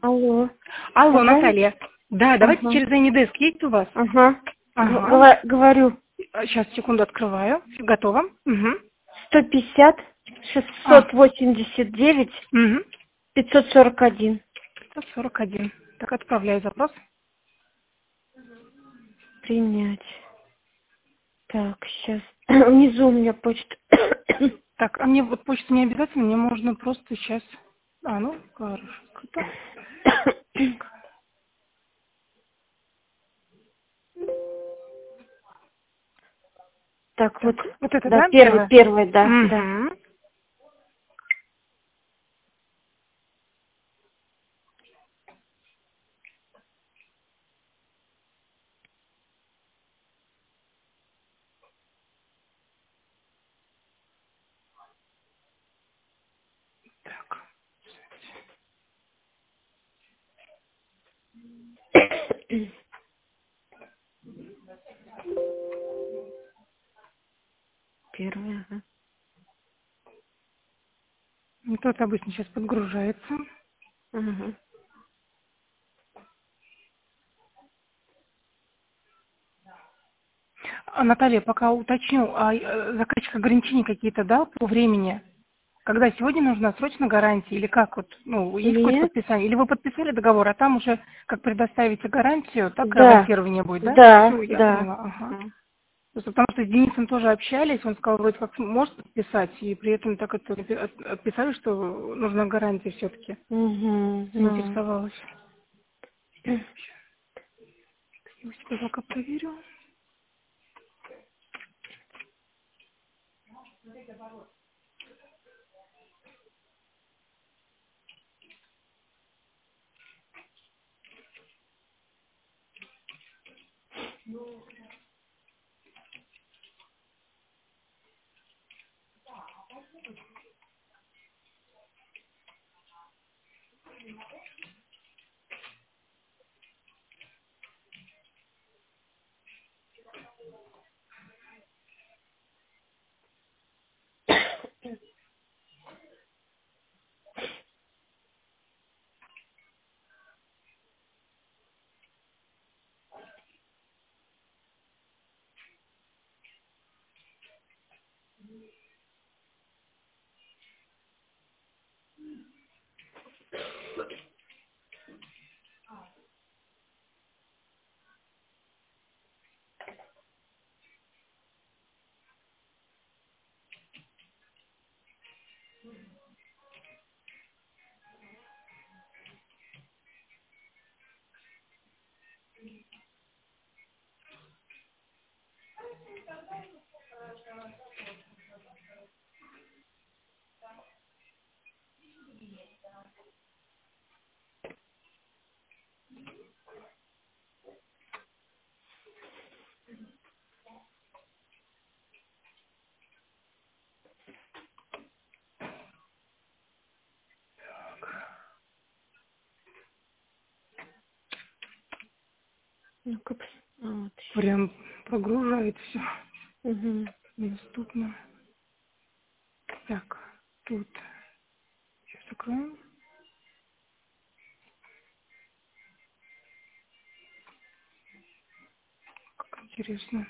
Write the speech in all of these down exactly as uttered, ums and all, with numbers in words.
Алло. Алло, Ага. Наталья. Да, давайте Ага. через Anydesk есть у вас? Ага. Ага. Гва- Говорю. Сейчас, секунду, открываю. Готово. Угу. сто пятьдесят А, шестьсот восемьдесят девять угу. пятьсот сорок один. сто сорок один. Так, отправляю запрос. Принять. Так, сейчас. Внизу у меня почта. Так, а мне вот почту не обязательно, мне можно просто сейчас... А, ну, хорошо. Готово. Так, вот. Так, вот это, Да, да, первый, первое? первый, да, да. Угу. Так, Первый, ага. вот это обычно сейчас подгружается. Ага. А, Наталья, пока уточню, а э, заказчик ограничения какие-то дал по времени? Когда сегодня нужна срочно гарантия или как вот, ну, есть какое-то Нет. подписание? Или вы подписали договор, а там уже как предоставите гарантию, так Да. авансирование будет, да? Да, Все, я да. поняла, ага. Ага. Просто потому что с Денисом тоже общались, он сказал, вроде как может подписать, и при этом так это от- отписали, что нужна гарантия все-таки. Угу. Ну. Заинтересовалась. Я у себя пока проверю. Ну-ка, пос- а, вот. Прям прогружает все. Угу. Недоступно. Так, тут. Сейчас закроем. Как интересно.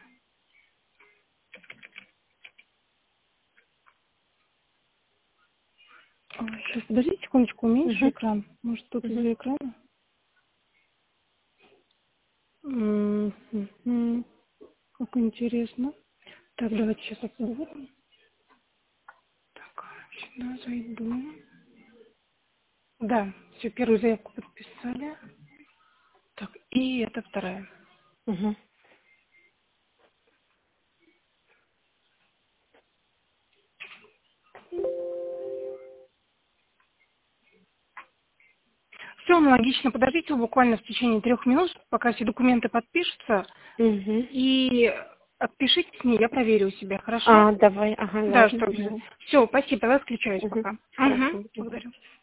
Сейчас, подождите секундочку, уменьшу Угу. экран. Может, тут Угу. из-за экрана? М-м-м. Как интересно. Так, давайте сейчас отзовем. Так, сюда зайду. Да, все, первую заявку подписали. Так, и это вторая. Угу. Все аналогично. Подождите буквально в течение трех минут, пока все документы подпишутся. Угу. И отпишитесь мне, я проверю у себя, хорошо? А, давай, ага, Да, ладно. что Угу. все, спасибо, тогда включаюсь Угу. пока. Угу, Хорошо. Угу. благодарю.